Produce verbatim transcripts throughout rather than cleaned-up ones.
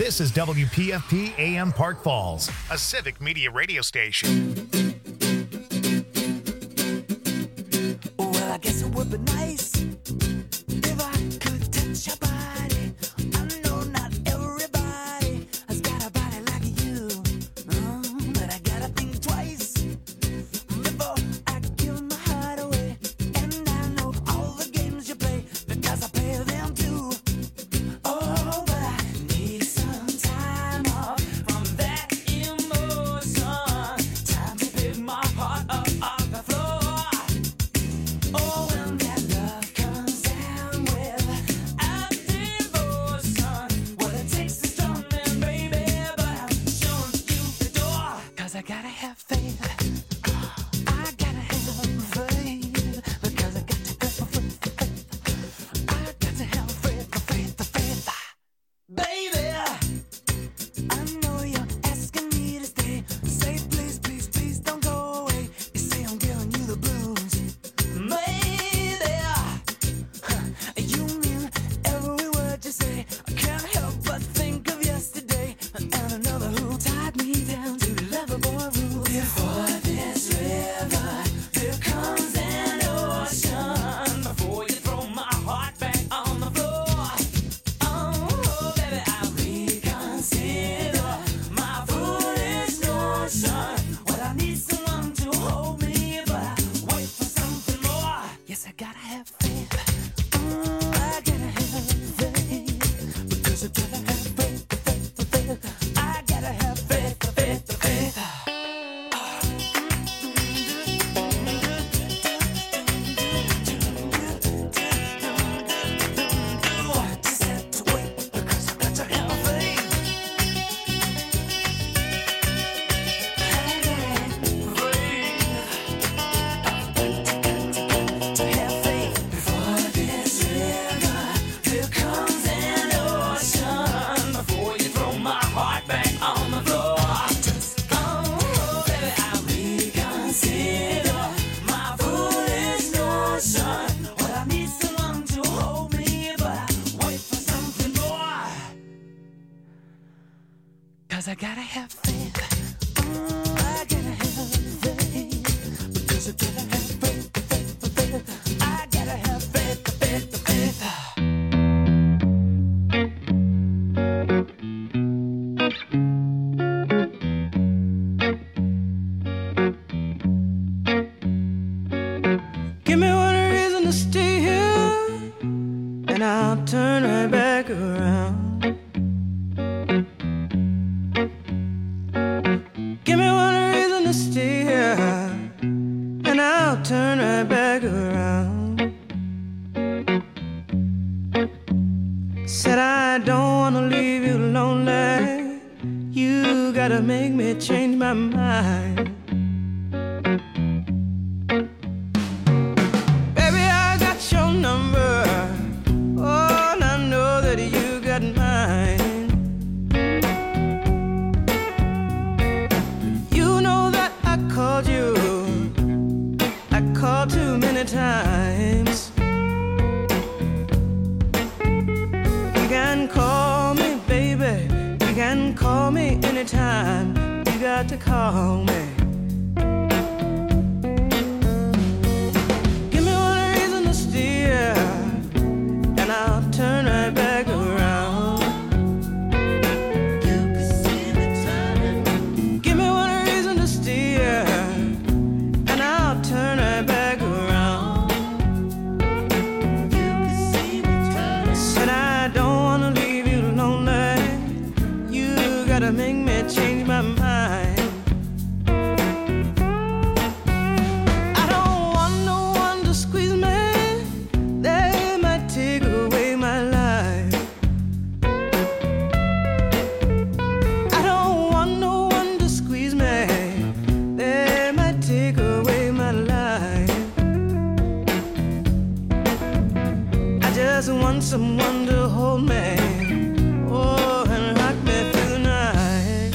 This is W P F P A M Park Falls, a civic media radio station. Well, I guess it would be nice if I could touch your body. I know not everybody has got a body like you, uh, but I gotta think twice before I give my heart away. And I know all the games you play because I play them too. Oh, but I need some time off from that emotion. Time to pick my heart up off the floor. Oh, when that love comes down without devotion, well, it takes a strong man, baby, but I'm showing you the door. 'Cause I gotta have faith. I gotta have faith. Because I got to have faith. I got to have faith, faith, faith. Baby, I know you're asking me to stay. Say please, please, please don't go away. You say I'm giving you the blues. Maybe you mean every word you say. I can't help but think of yesterday and another who tied me down to lovable rules. Before this river, there comes an ocean. Before you throw my heart back on the floor. Oh, baby, I reconsider my foolish notion. Well, I need someone to hold me, but I wait for something more. Yes, I gotta have faith. Mm, I gotta have faith. Because I gotta have faith, faith, faith. I gotta have faith, faith, faith. Just have to wait because I got to have faith. To have faith. Before this river, there comes an ocean. Before you throw my heart back on the floor. Oh, baby, I reconsider my foolish notion. Well, I need someone to hold me, but I wait for something more. 'Cause I gotta have faith. Mm, I gotta have faith. Because I gotta have faith, faith, faith. I gotta have faith, faith, faith. Give me one reason to stay here, and I'll turn right back around. Give me one reason to stay here, and I'll turn right back around. Said I don't wanna leave you lonely. You gotta make me change my mind. Baby, I got your number. Oh, and I know that you got mine. You know that I called you. I called too many times. You can call me, baby. You can call me anytime. You got to call me. Give me one reason to steer, and I'll turn right back around. You can see me turning. Give me one reason to steer, and I'll turn right back around. You can see me turning. Said I don't wanna leave you lonely. You gotta make me change my mind. I don't want no one to squeeze me. They might take away my life. I don't want no one to squeeze me. They might take away my life. I just want someone to hold me. Oh, and rock me through the night.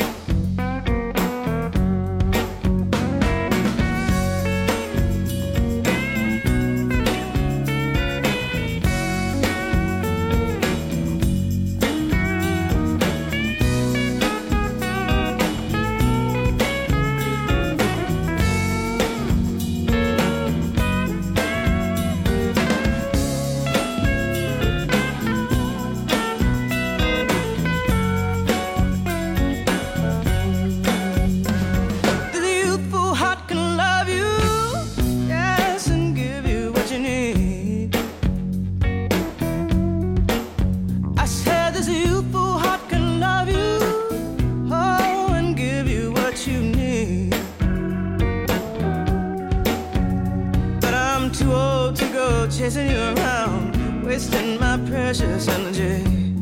chasing you around, wasting my precious energy.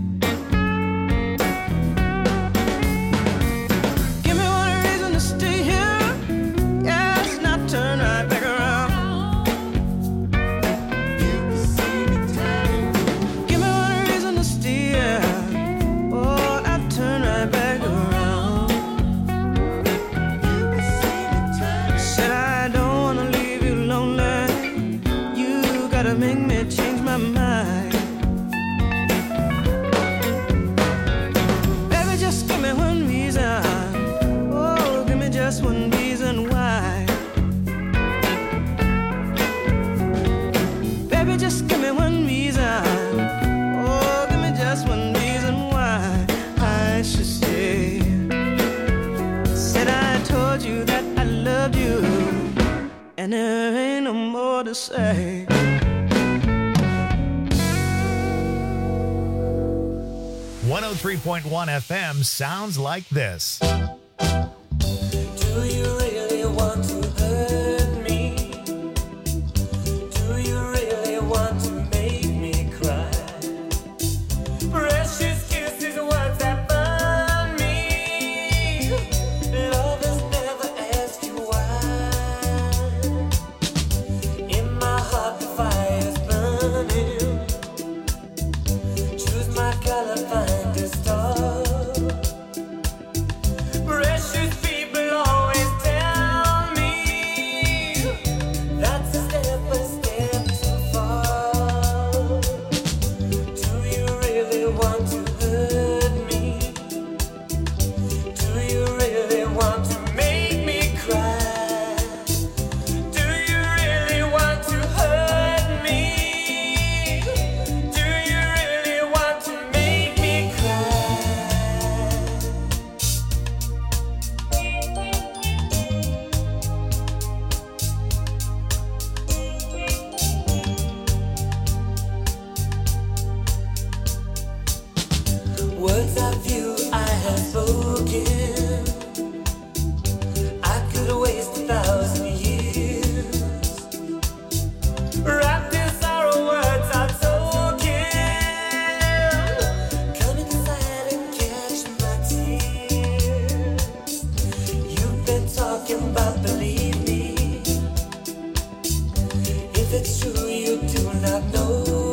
Give me one reason to stay here, yes, not turn right back around. Give me one reason to stay here, oh, not turn right back around. Said I don't wanna leave you lonely, you gotta make me change my mind. Baby, just give me one reason, oh, give me just one reason why. Baby, just give me one reason, oh, give me just one reason why I should stay. Said I told you that I loved you, and there ain't no more to say. one oh three point one F M sounds like this. Do you really want to hurt me? Do you really want to make me cry? Precious kisses, words that burn me. Lovers never ask you why. In my heart the fire's burning. Choose my color, find a star. Precious people always tell me that's a step, a step too far. Do you really want to hurt me? Do you really want to make me cry? Do you really want to hurt me? Do you really want to make me cry? Words of you I have spoken, I could waste a thousand years. Wrapped in sorrow, words are token. Come inside and catch my tears. You've been talking about, believe me. If it's true, you do not know.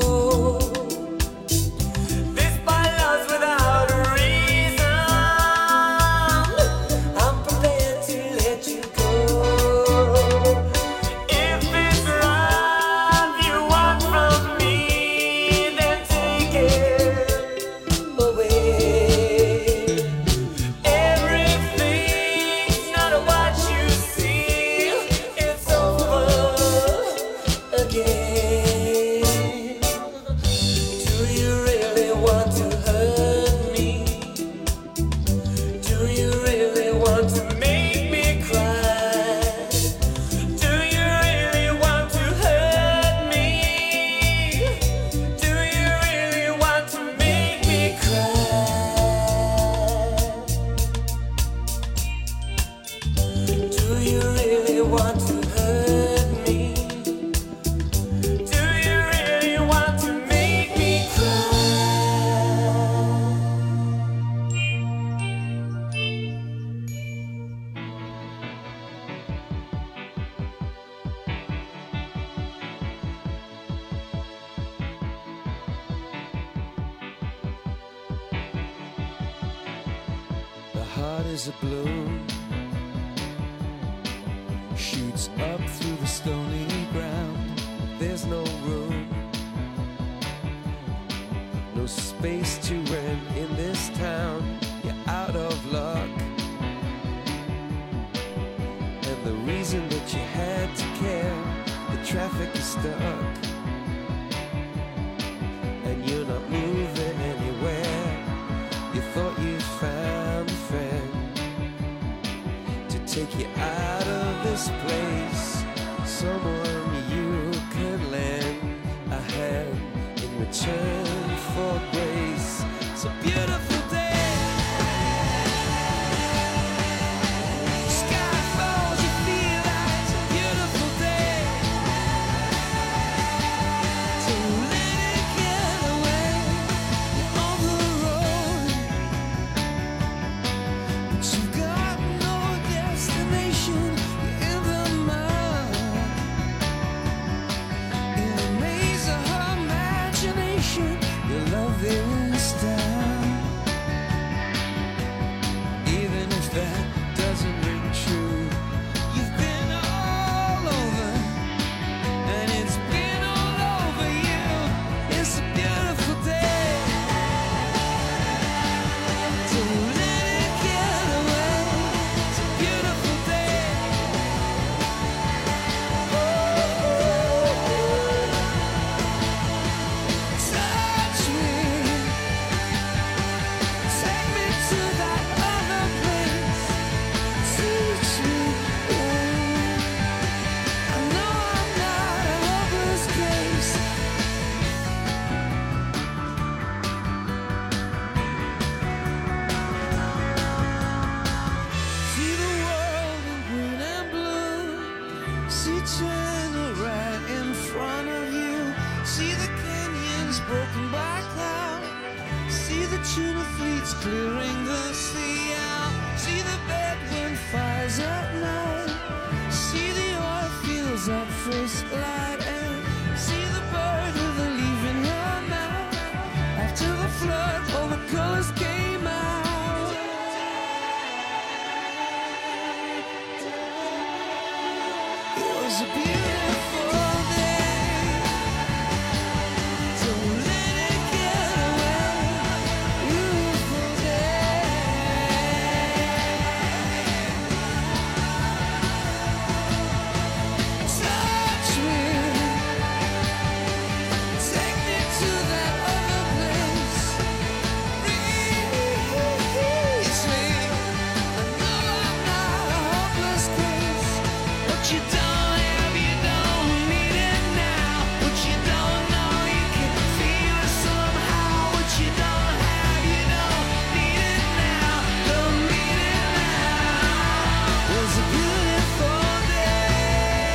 This by love's without a reason. I'm prepared to let you go. If it's love you want from me, then take it away. Everything's not what you see. It's over again. Do you really want to hurt me? Do you really want to make me cry? Do you really want to hurt me? Do you really want to make me cry? Do you really want to hurt me? Do you really want to make me cry? The heart is a balloon, shoots up through the stony ground. There's no room, no space to rent in this town. You're out of luck, and the reason that you had to care, the traffic is stuck, and you're not moving anywhere. You thought you found a friend to take you out of this place, someone you could lend a hand in return for grace. It's a beautiful day. Sky falls, you feel like it's a beautiful day. turn right in front of you. See the canyons broken by cloud. See the tuna fleets clearing the sea out. See the bedroom fires at night. See the oil fields at first light. And see the bird with a leaf in her mouth. After the flood, all the colors came out. It was a beautiful day. Don't let it get away. Beautiful day. Touch me. Take me to that other place. Release me. I know I'm not a hopeless case. What you don't have, you don't need it now. What you don't know, you can feel it somehow. What you don't have, you don't need it now. Don't need it now. It was a beautiful day.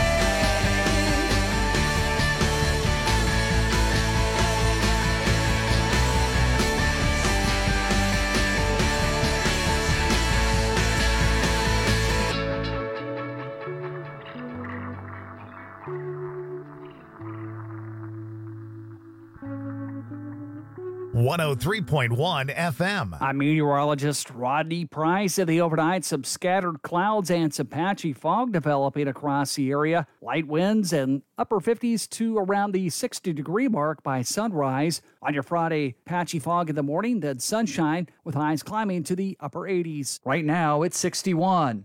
one oh three point one F M. I'm meteorologist Rodney Price. In the overnight, some scattered clouds and some patchy fog developing across the area. Light winds and upper fifties to around the sixty degree mark by sunrise. On your Friday, patchy fog in the morning, then sunshine with highs climbing to the upper eighties. Right now, it's sixty-one.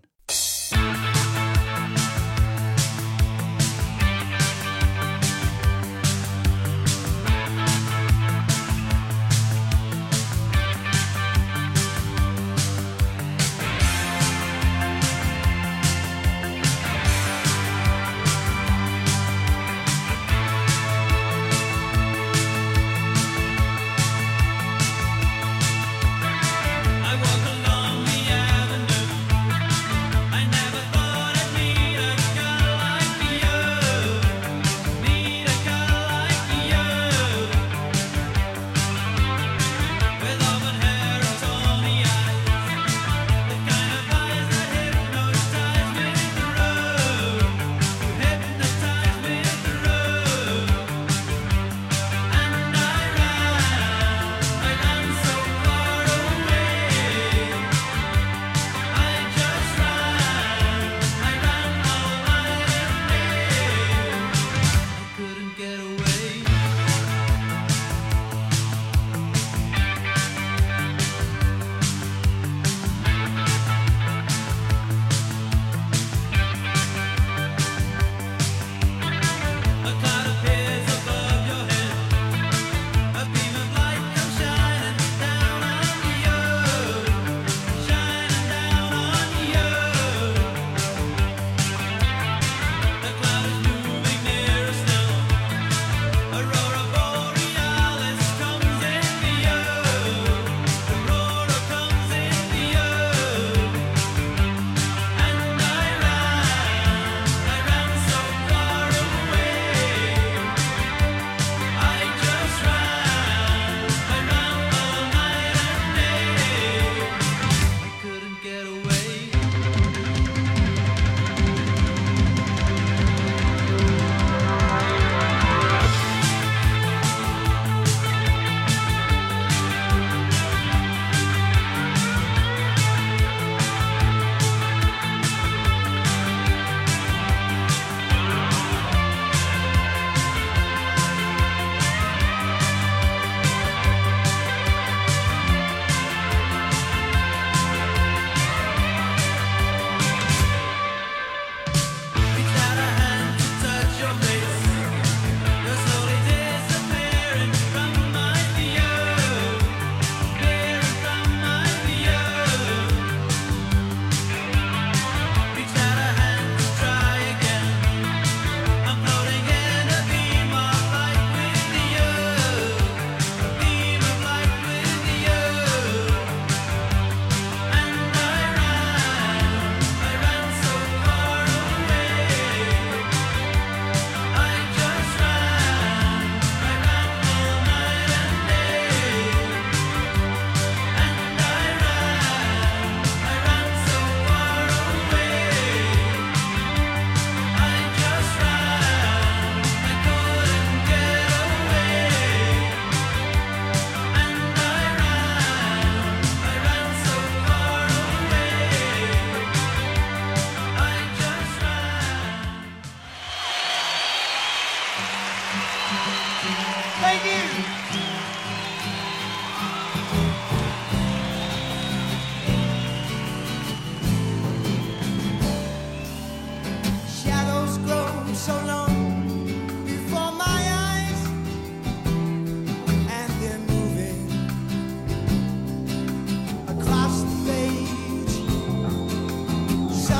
I walk along the avenue.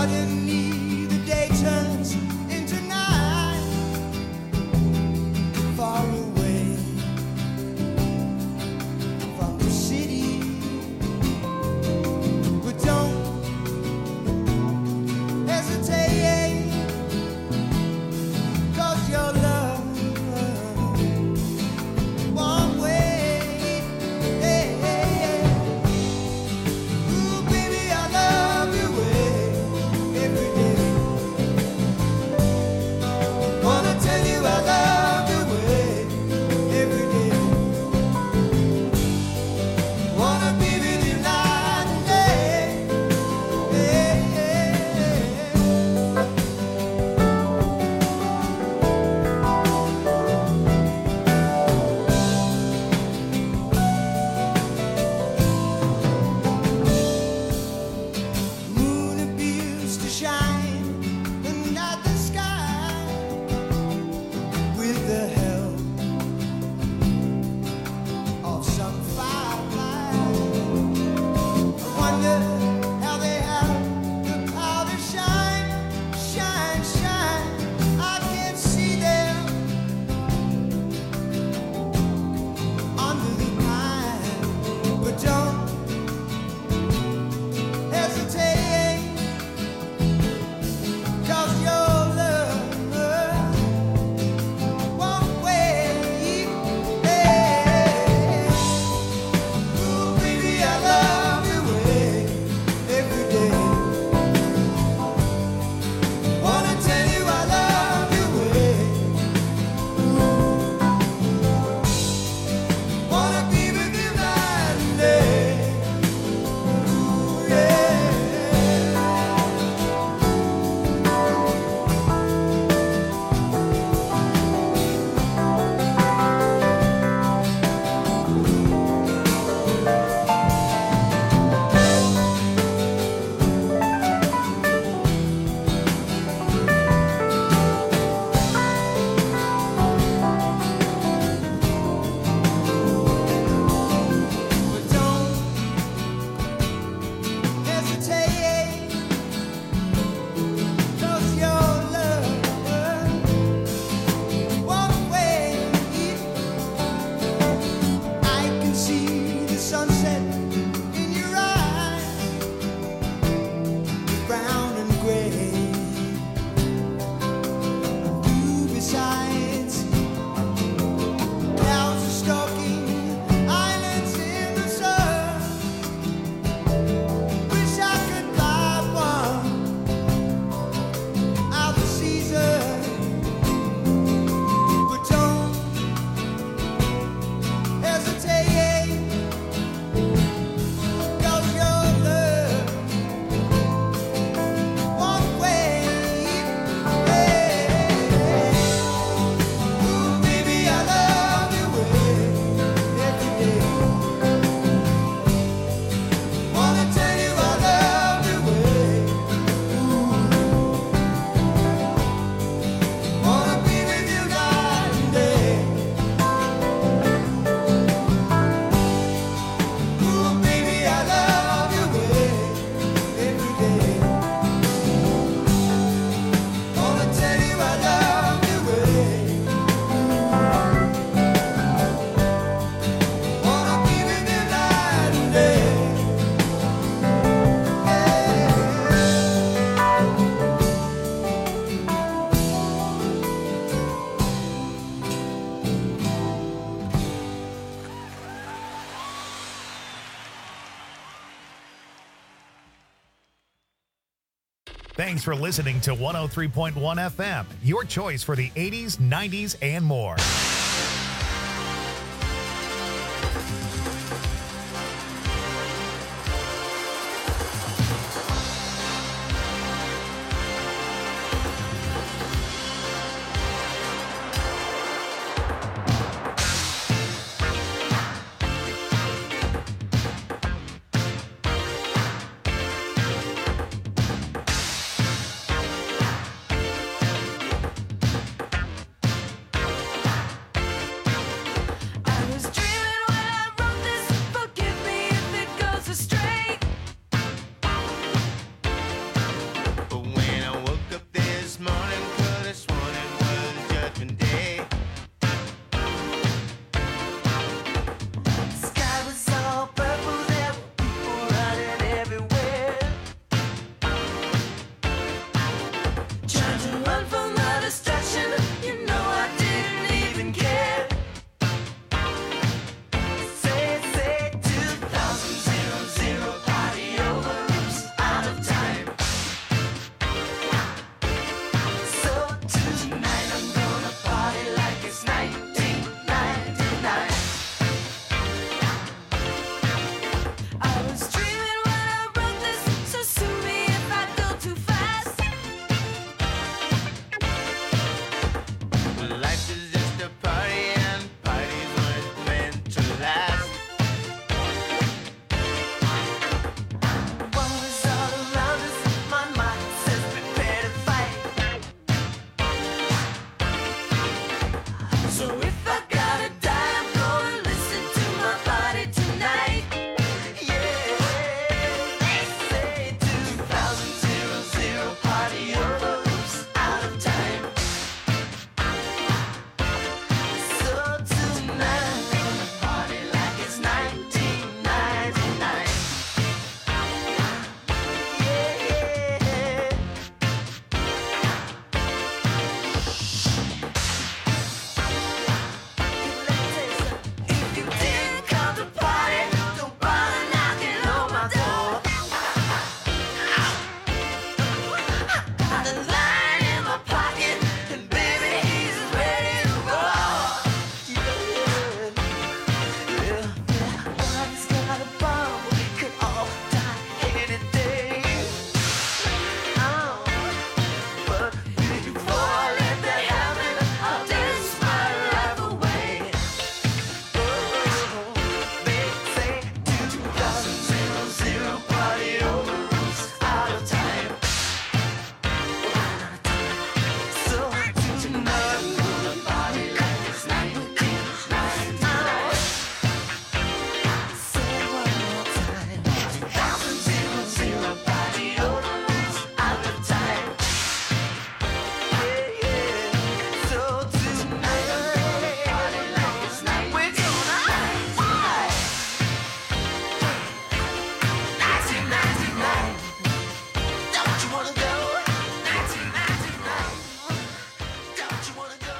Suddenly the day turns into night, far away from the city. But don't hesitate, 'cause your love won't wait. Hey, hey, hey. Ooh, baby, I love you every day. Wanna tell you I love you every day. Wanna be with you night and day. Hey, hey, moon appears to shine under the sky with the help of some firefly. I wonder how they have the power to shine, shine, shine. I can see them under the pine, but don't hesitate, 'cause your love won't wait. Hey, ooh, baby, I love you every day. Wanna tell you I love you. Wanna be with you night and day. Ooh, yeah. But don't hesitate, 'cause your love won't wait. I can see the sunset in your eyes, brown and gray. You besides, clouds are stalking islands in the sun. Wish I could buy one out of season, but don't hesitate, 'cause your love won't wait. Hey, ooh, baby, I love you every day. Wanna tell you I love you. Ooh, wanna be with you night and day. Ooh, baby, I love you every day. Wanna tell you I love you. Wanna be with you night and day. Thanks for listening to one oh three point one F M, your choice for the eighties, nineties, and more. the line in my pocket, and baby, he's ready to roll. Yeah, yeah, yeah. Once got a bomb, we could all die any day. Oh, but before I let that happen, I'll dance my life away. Oh, they say two thousand party over, rules out of time. So tonight we're gonna party like it's nineteen ninety-nine. Say it one more time. two thousand party over, rules out of time. Yeah, yeah. So tonight we're gonna party like it's nineteen ninety-nine. nineteen ninety-nine. Don't you wanna go? nineteen ninety-nine. Don't you wanna go?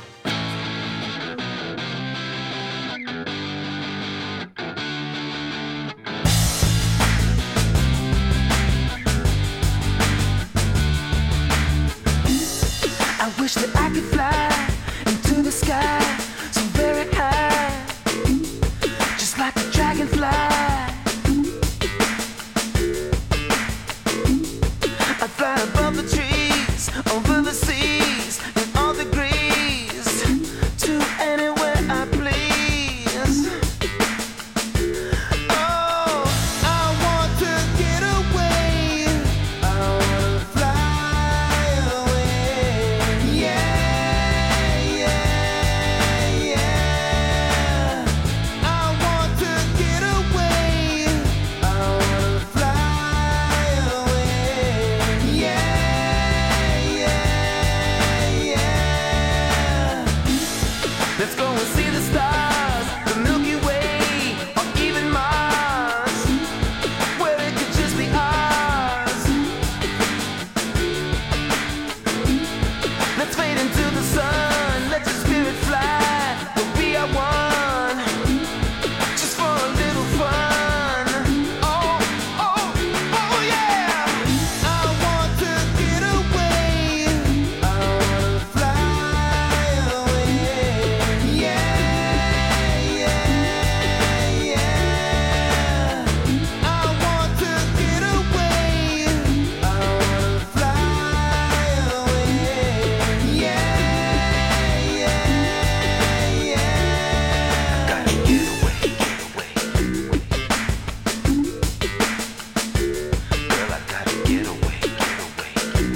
I wish that I could fly into the sky so very high, just like a dragonfly. I fly above the trees, over the seas, in all degrees, to anywhere I please. Oh, I want to get away. I wanna fly away. Yeah, yeah, yeah. I want to get away. I wanna fly away. Yeah, yeah, yeah. Let's go and see the stars, the Milky Way, or even Mars, where it could just be ours. Let's fade into the sun, let your spirit fly, we'll be our one, just for a little fun. Oh, oh, oh yeah! I want to get away. I wanna fly away. Yeah, yeah, yeah. I want to get away. I wanna fly away. Yeah, yeah, yeah. Gotta get away, get away. Girl, I gotta get away, get away.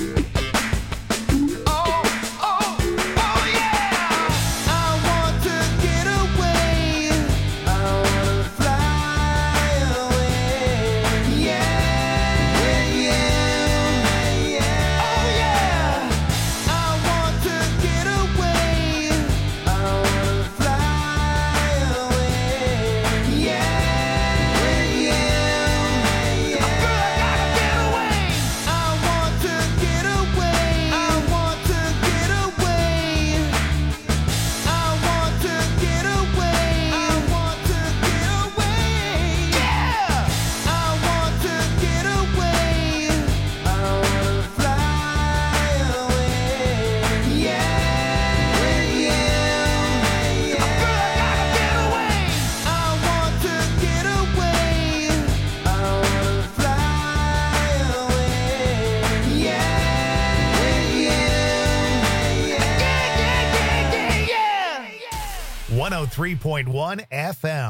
Oh, oh, oh yeah! I want to get away. I wanna fly away. Yeah, yeah, yeah. Oh yeah! I want to get away. I wanna fly away. Yeah, yeah, yeah. Girl, I gotta get away. I want to get away. I want to get away. I want to get away. I want to get away. Yeah. I want to get away. I wanna fly away. Yeah, yeah, yeah. Girl, I gotta get away. I want to get away. I wanna fly away. Yeah, yeah, yeah, yeah, yeah. one oh three point one F M.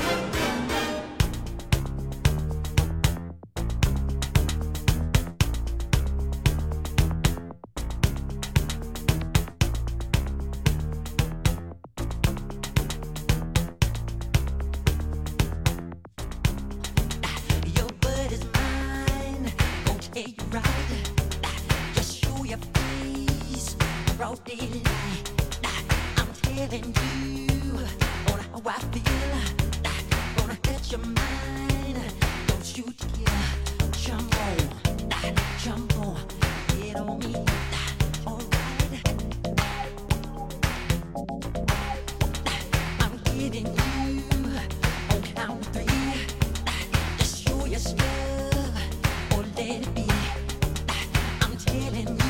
Your word is mine, won't tell you right. Just show your face, broad daylight. I'm telling you on how I feel. Gonna hurt your mind, don't you dare. Jump on, jump on, get on me. Alright, I'm getting you on count three. Just show your stuff or let it be. I'm telling you.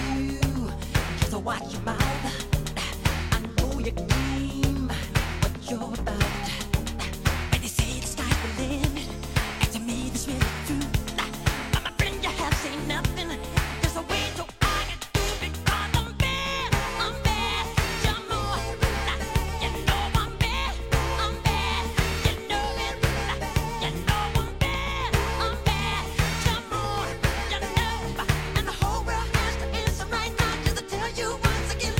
watch your mouth. I know you claim what you're about. When they say it's stifling, and to me this really true. But my friend, you have seen nothing. There's a way to argue because I'm bad, I'm bad. You know, you know I'm bad, I'm bad. You know it, you know I'm bad, I'm bad. You know, you know, and the whole world has to answer right now just to tell you once again.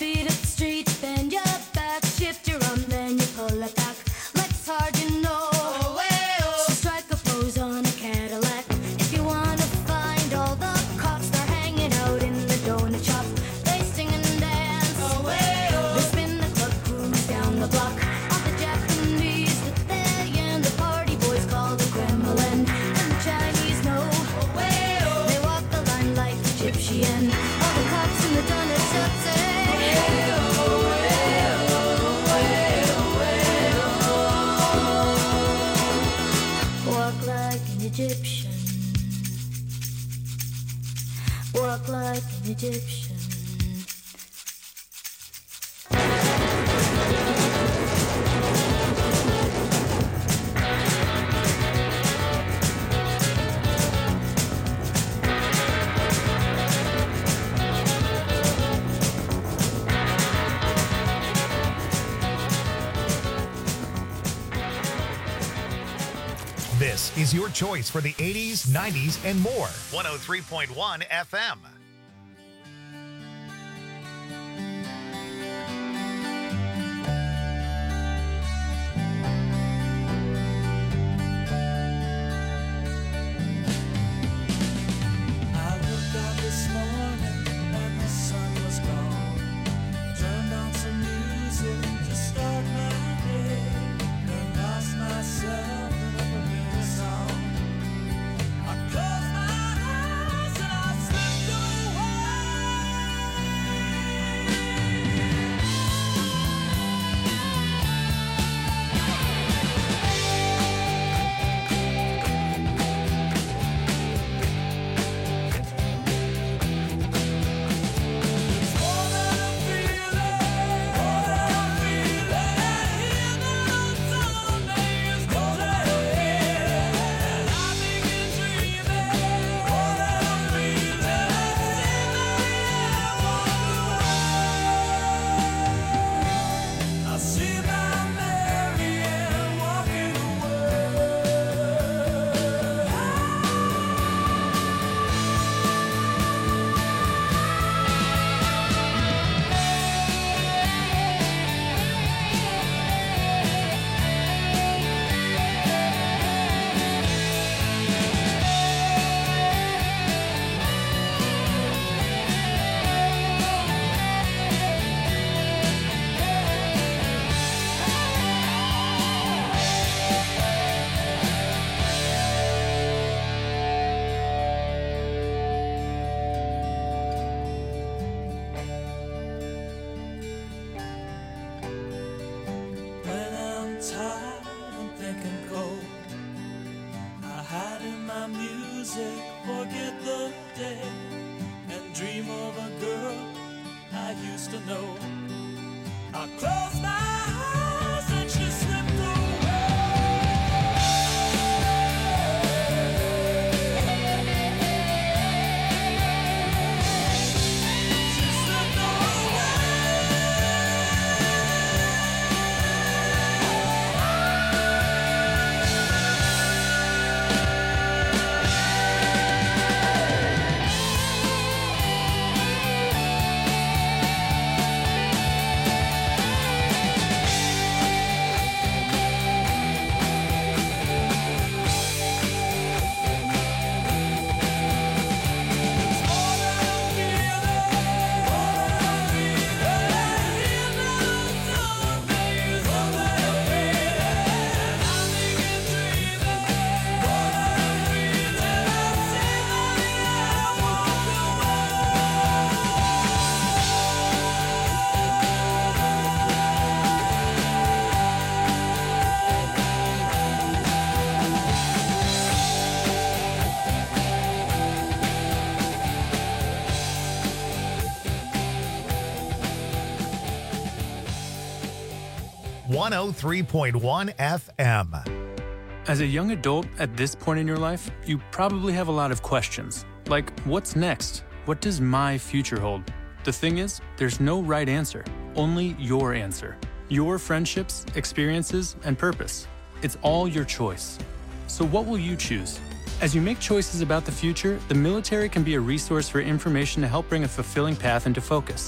speed up the street, bend your back, shift your arm, then you pull it back. Legs hard, you know. Oh, hey, oh. So strike a pose on a Cadillac. If you wanna find all the cops, they're hanging out in the donut shop. They sing and dance. Oh, hey, oh. They spin the club cruise down the block. All the Japanese with they and the party boys call the Kremlin. And the Chinese know. Oh, hey, oh. They walk the line like Egyptian. All the cops in the donut shop say. Walk like an Egyptian. Walk like an Egyptian. This is your choice for the eighties, nineties, and more. one oh three point one F M. I looked out this morning and the sun was gone. Turned on some music to start my day and lost myself in a familiar song. I closed my eyes and I slipped I see my Mary Ann walking when I'm tired and thinking cold. I hide in my music, forget the day, and dream of a girl I used to know. I close my eyes and she slipped away. She slipped away. one oh three point one F M. As a young adult at this point in your life, you probably have a lot of questions. Like, what's next? What does my future hold? The thing is, there's no right answer, only your answer. Your friendships, experiences, and purpose. It's all your choice. So what will you choose? As you make choices about the future, the military can be a resource for information to help bring a fulfilling path into focus.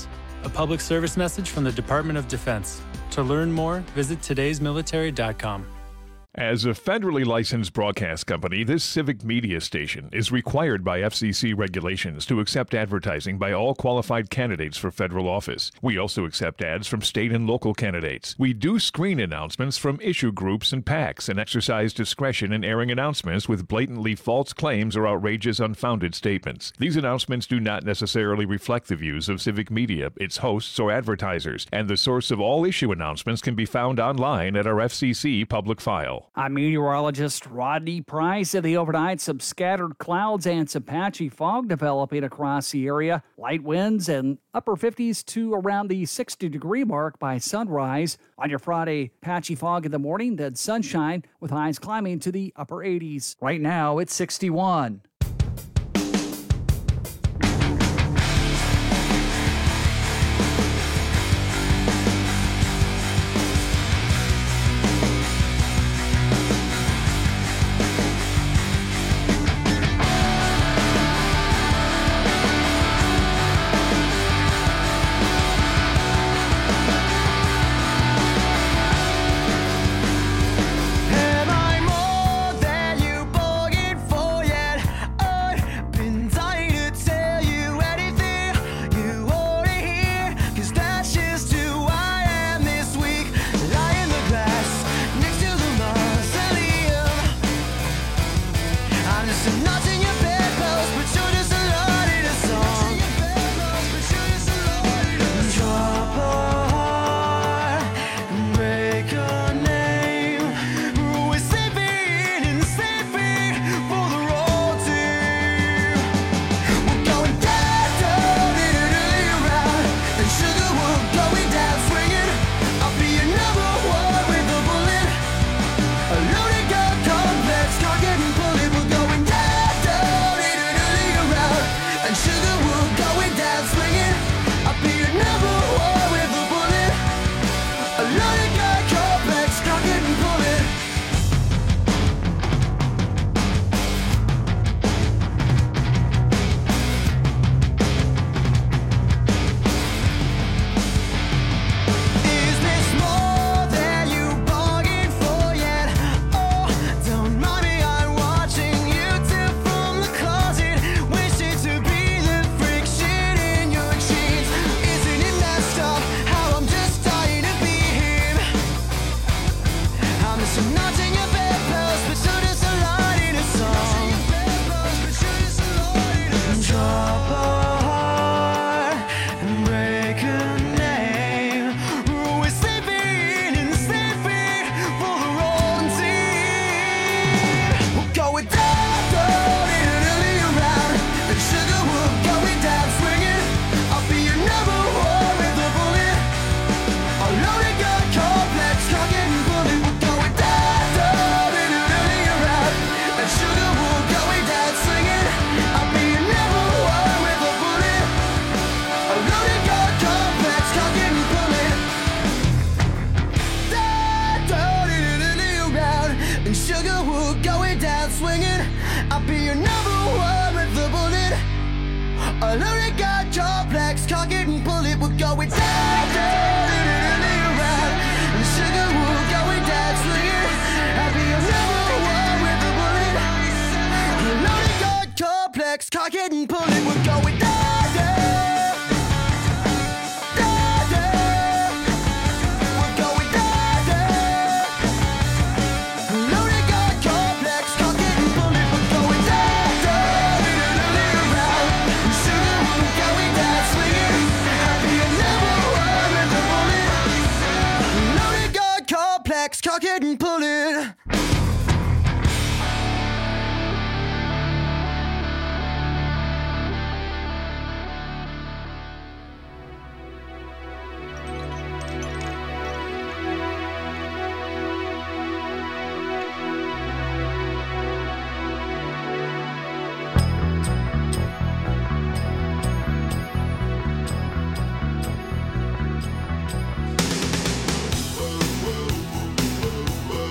a public service message from the Department of Defense. To learn more, visit todays military dot com. As a federally licensed broadcast company, this civic media station is required by F C C regulations to accept advertising by all qualified candidates for federal office. We also accept ads from state and local candidates. We do screen announcements from issue groups and PACs and exercise discretion in airing announcements with blatantly false claims or outrageous, unfounded statements. These announcements do not necessarily reflect the views of civic media, its hosts, or advertisers, and the source of all issue announcements can be found online at our F C C public file. I'm meteorologist Rodney Price. In the overnight, some scattered clouds and some patchy fog developing across the area. Light winds and upper fifties to around the sixty degree mark by sunrise. On your Friday, patchy fog in the morning, then sunshine with highs climbing to the upper eighties. Right now, it's sixty-one. Am I more than you bargained for yet? I've been dying to tell you anything you wanna hear, 'cause that's just who I am this week. Lie in the grass next to the mausoleum. I'm just a notch in your bedpost, but you're just a lot in a song. Drop a heart and break a name. We're saving and saving for the road team. We're going down, down, in around, and sugar will going down swinging. I'll be your number one with a bullet. A loaded gun complex, target and bullet. We're going down, down, in around, and sugar will going down swinging. I'll be your number one with a bullet. A loaded gun complex, target and bullet. Is this more than you bargained for yet? Oh, don't mind me, I'm watching you two from the closet, wishing to be the friction in your jeans. Isn't it messed up how I'm just dying to be him? I'm just a notch in your bedpost, but you're just a light in a song. Drop a heart and break a name. We're saving and saving for the wrong team. We're going down, down, in around, and sugar will going down swinging. I'll be your number one with a bullet. A loaded gun complex, target and bullet. We're going down, down, in around, and sugar will going down swinging. I'll be your number one with a bullet. A loaded gun complex, target and bullet. Down, down, in around, and sugar will going down swinging. I'll be your number one with a bullet. A loaded gun complex, target and bullet. We're going down, down, around, and sugar will going down swinging. I'll be your number one with a bullet. A loaded gun complex, target and bullet. We're going down, down, down, down. We're going down, down. A loaded gun complex, target and bullet. We're going down, down, around, and sugar will going down swinging. I'll be your number one with a bullet. A loaded gun complex, target and bullet. Whoa, whoa, whoa, whoa.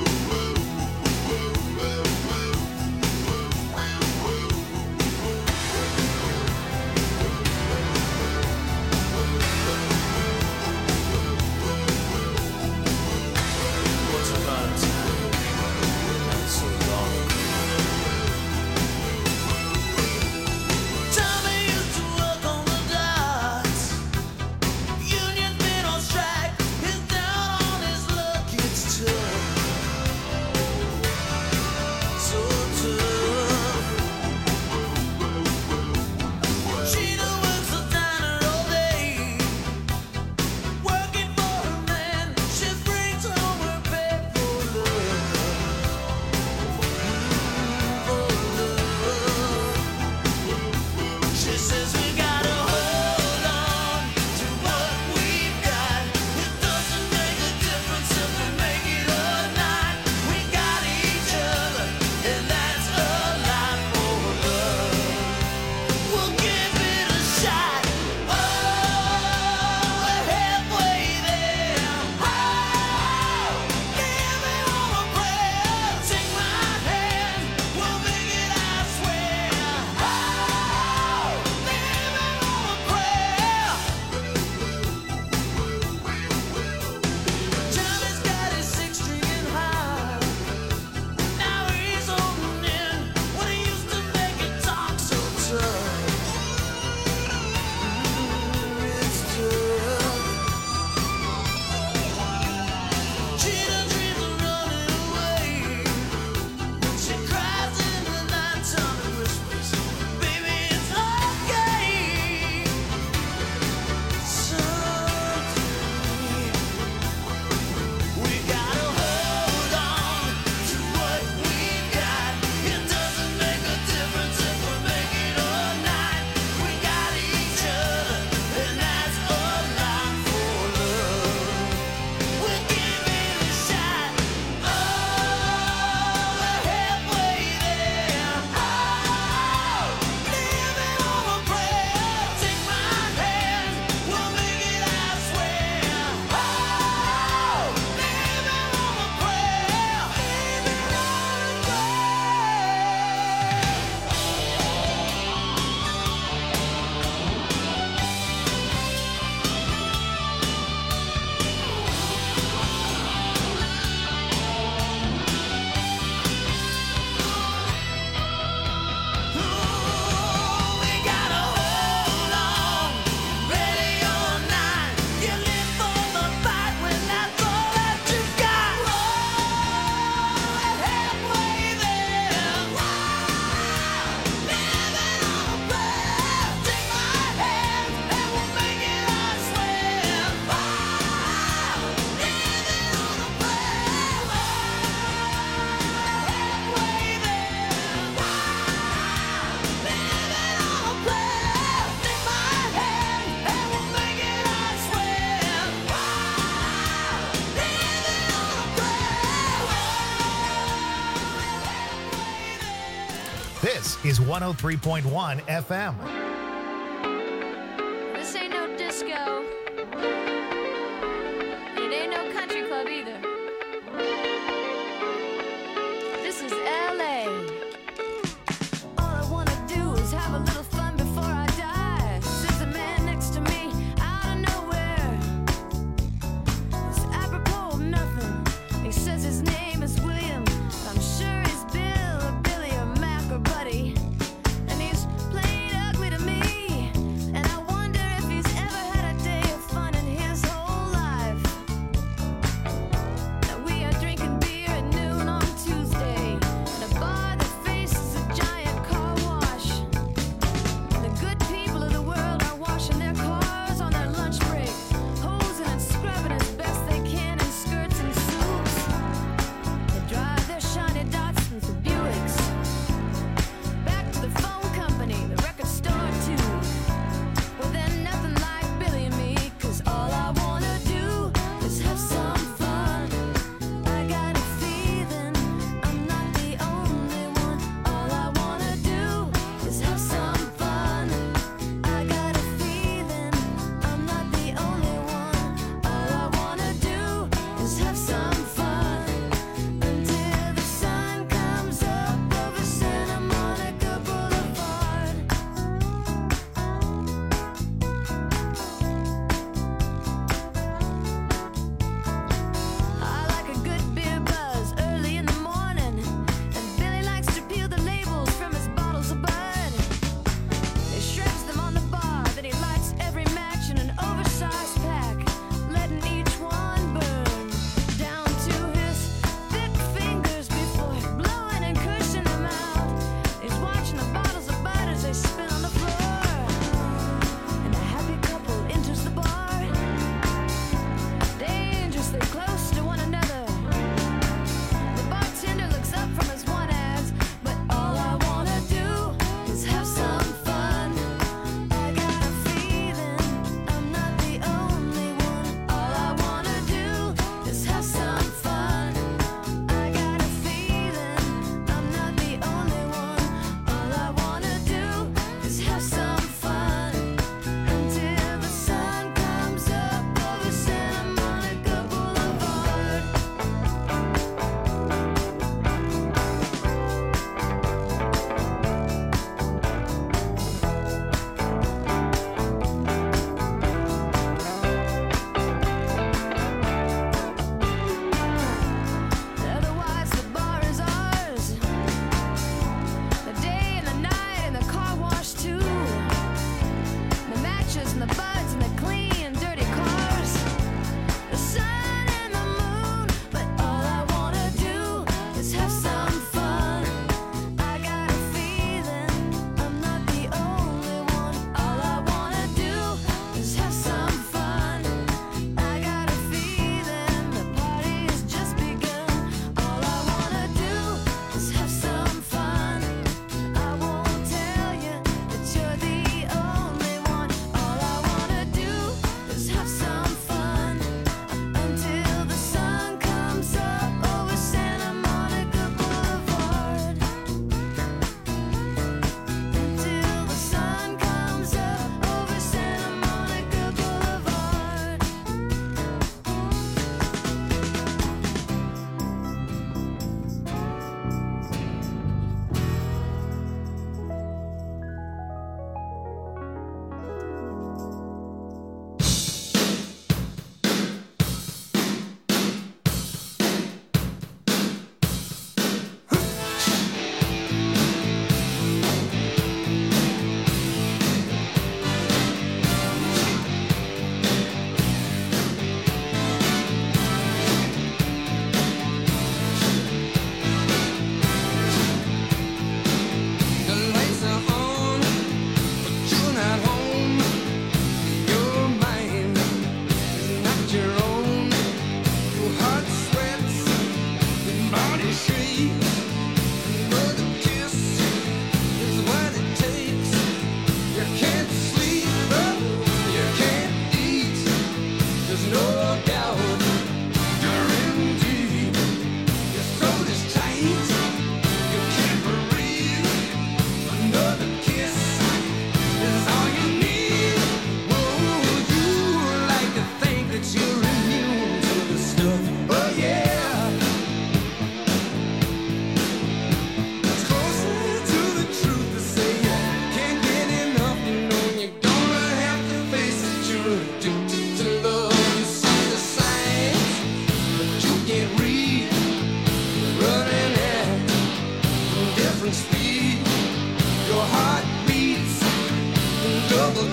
is one oh three point one F M. This ain't no disco. It ain't no country club either. This is L A. All I wanna do is have a little fun before I die. Says the man next to me out of nowhere. It's apropos of nothing. He says his name is William. I'm sure he's Bill or Billy or Mac or Buddy. And he's playing ugly to me.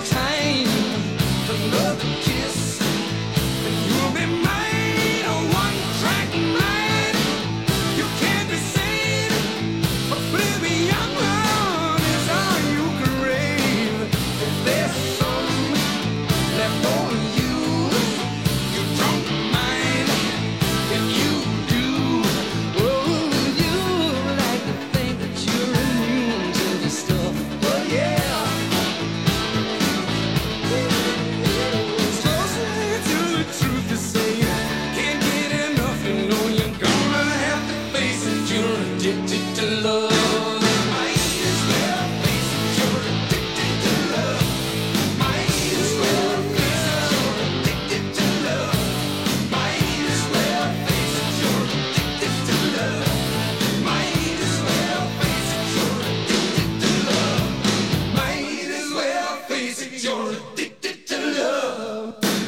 time for another kiss. And you'll be mine, a one-track mind. You can't be sane. Oblivion is all you crave. If there's some left for you, you don't mind. If you do, oh, you like to think that you're immune to this stuff. Oh yeah. It's closer to the truth to say you can't get enough. You know you're gonna have to face it. You're addicted to love. Might as well face it. You're addicted to love. Might as well face it. You're addicted to love. Might as well face it. You're addicted to love. Might as well face it. You're addicted to love. Might as well face it. You're addicted to love.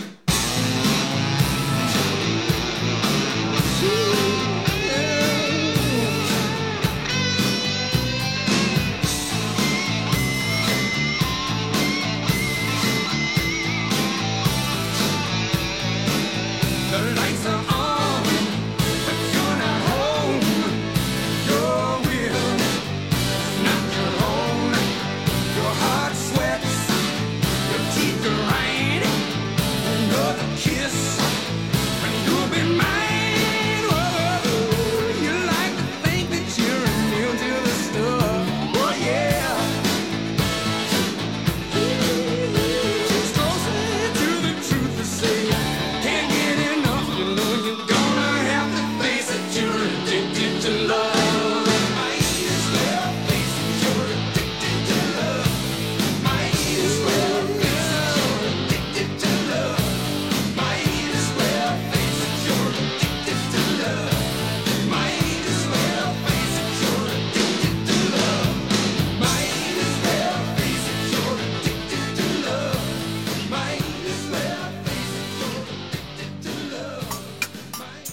The lights are on, but you're not home. Your will is not your own. Your heart sweats, your teeth grind. Another kiss, and you'll be mine. Whoa, you like to think that you're immune to the stuff. Oh yeah. It's closer to the truth to say you can't get enough. You know you're gonna have to face it. You're addicted to love. Might as well face it. You're addicted to love. Might as well face it. You're addicted to love. Might as well face it. You're addicted to love. Might as well face it. You're addicted to love. Might as well face it. You're addicted to love. Might as well face it. You're addicted to love. Might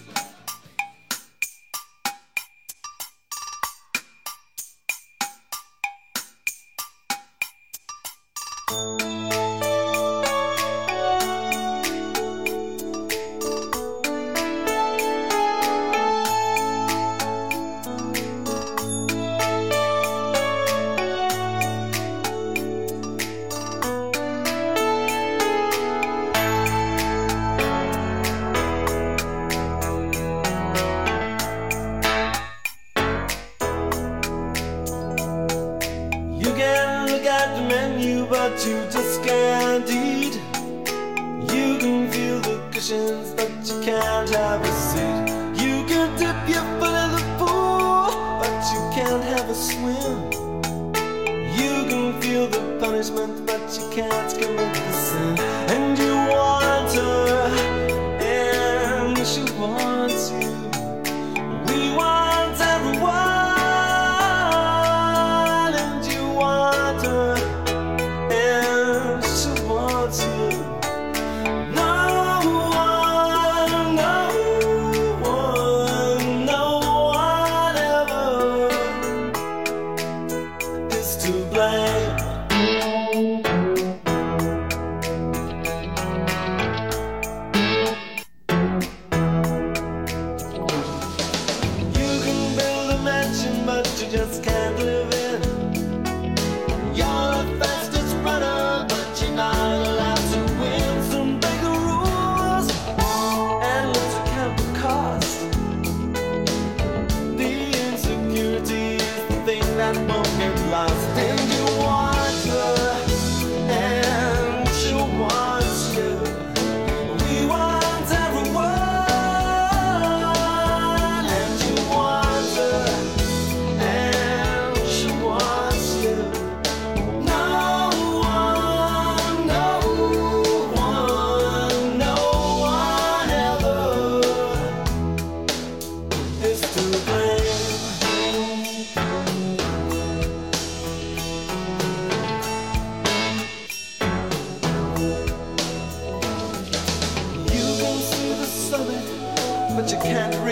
You can look at the menu, but you just can't eat. You can feel the cushions, but you can't have a seat. You can dip your foot in the pool, but you can't have a swim. You can feel the punishment, but you can't commit the sin. And you want her, and she wants you. We want everyone.